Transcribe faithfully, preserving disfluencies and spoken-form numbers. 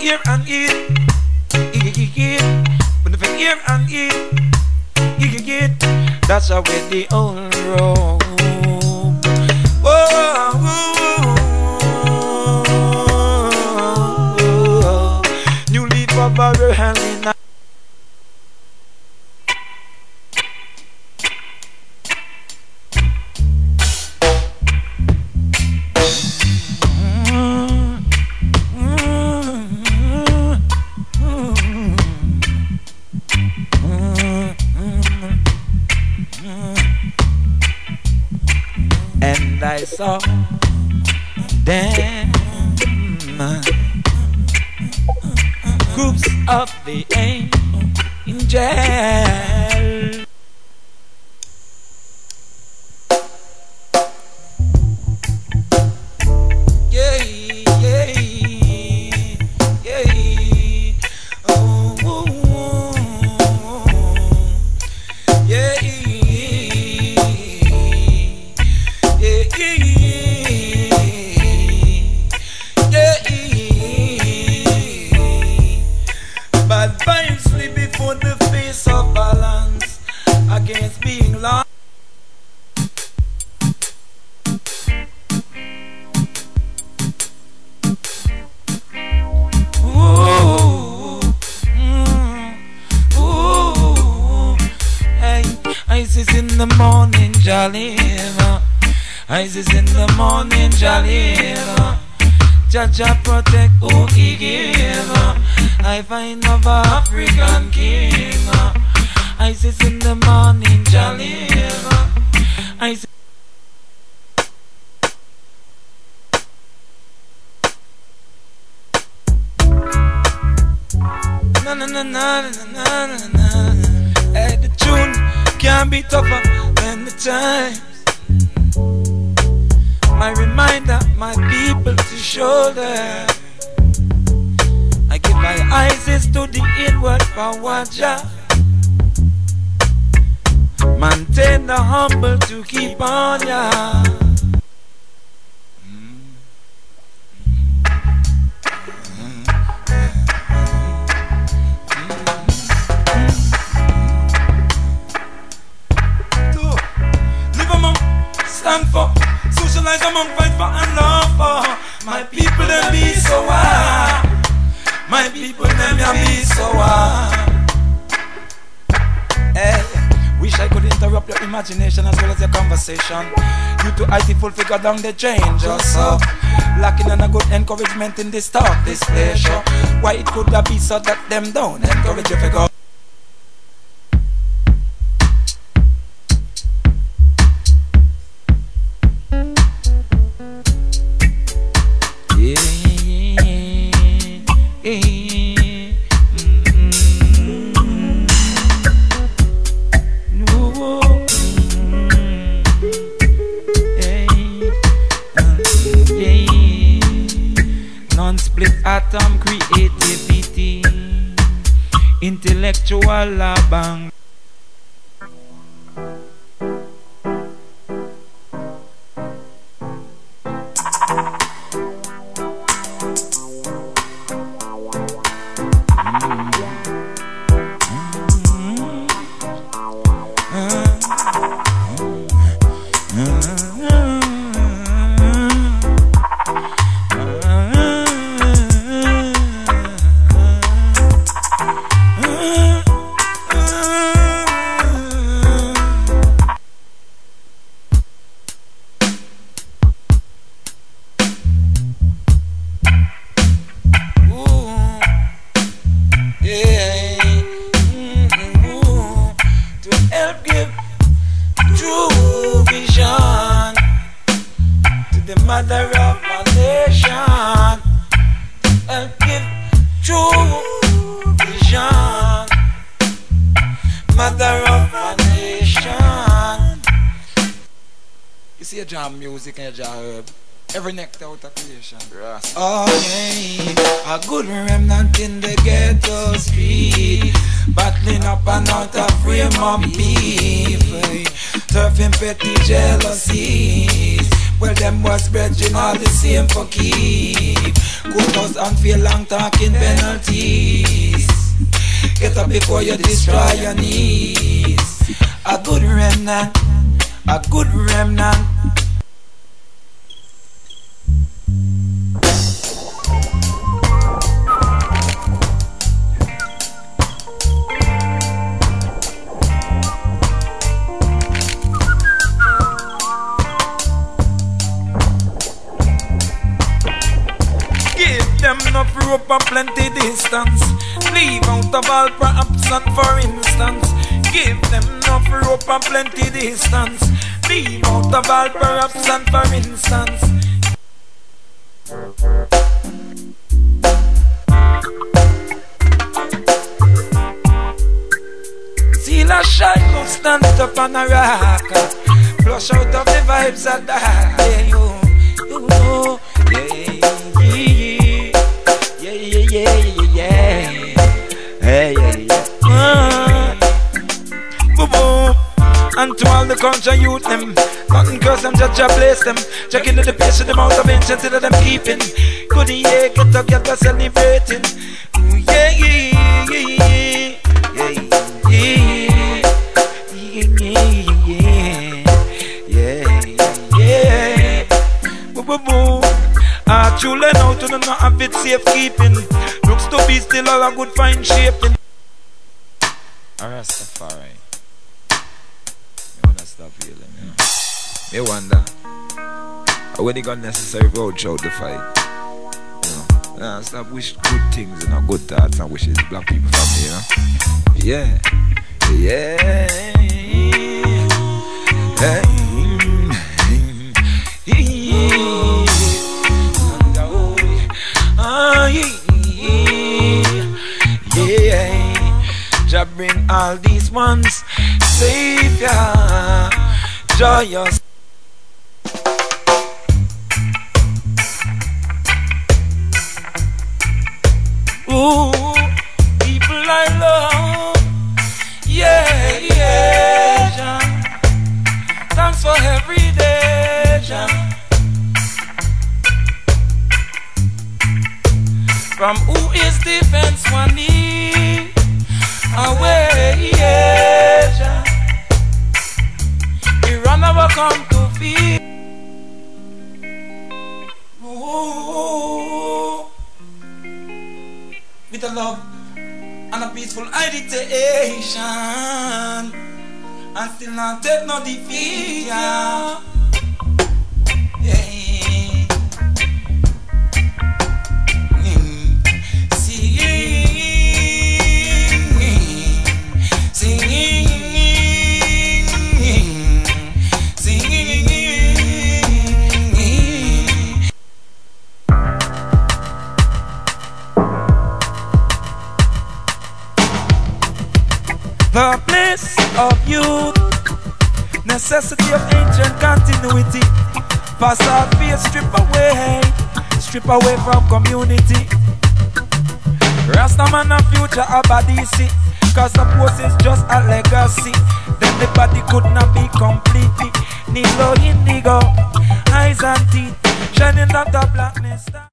hear and eat, eat, eat, eat. When if I hear and eat, eat, eat, eat. That's how we the old road. Oh, oh, oh, oh. New leaf of our hand. And I saw them groups of the angels. Yeah, yeah, yeah. Oh, oh, oh. Yeah. Bad vibes sleep before the face of balance against being lost. Ooh, mm, ooh, hey, Isis in the morning, jolly. Isis in the morning, jolly. Jaja protect who he give. I find of African king. Isis in the morning, jolly. Isis. Na na na na na na na na. Hey, the tune can be tougher than the times. My reminder, my people to shoulder. I give my eyes to the inward power, Jah. Maintain the humble to keep on, ya. Live among, stand for. Socialize among, fight for and love for. My people them be so wild. My people them ya be so wild. Hey, wish I could interrupt your imagination as well as your conversation. You too I T full figure down the change also. Lacking on a good encouragement in this talk, this pleasure. Why it could have be so that them don't encourage you figure. Non-split atom creativity, intellectual labang. Mother of a nation, help give true vision. Mother of a nation. You see a jam music and a jam herb. Every nectar out of creation. Yes. Oh yeah, a good remnant in the ghetto street, battling up and out of frame of beef, turfing petty jealousies. Well, them was brethren all the same for keep. Courthouse and feel long talking penalties. Get up before you destroy your knees. A good remnant, a good remnant. Them enough rope and plenty distance. Leave out of all perhaps and for instance. Give them enough rope and plenty distance. Leave out of all perhaps and for instance. Seal a shine, go stand up on a rock. Flush out of the vibes of that. Yeah, you, you know, yeah, yeah. Yeah, yeah, yeah, yeah, yeah. Hey, yeah, yeah. Ah. Boom, boom. And to all the country youth them, nothing curse them, judge place them. Check into the pace of the amount of ancients that them keeping. Good yeah, get up, get up, celebrating. Ooh, yeah, yeah, yeah, yeah, yeah, yeah, yeah, yeah, yeah. Boom, boom, boom. Ah, children out to not have it safekeeping. Looks to be still all a good fine shaping. Rastafari. I wanna stop feeling, you know. Me wonder when they got necessary road out the fight. You know, nah, stop wish good things and you know, good thoughts and wishes black people from me, you know. Yeah. Yeah. Hey. Jah bring all these ones, Savior, joyous. Ooh, people I love, yeah, yeah, Jah. Thanks for every day, Jah. From who is defense one need away, yeah, Jah. He run never come to feed. Ooh, with a love and a peaceful meditation, and still not take no defeat, yeah. Yeah. The bliss of youth, necessity of ancient continuity. Pass our fear, strip away, strip away from community. Rastaman and future abadisi, cause the post is just a legacy. Then the body could not be completely Nilo indigo, eyes and teeth, shining out the blackness.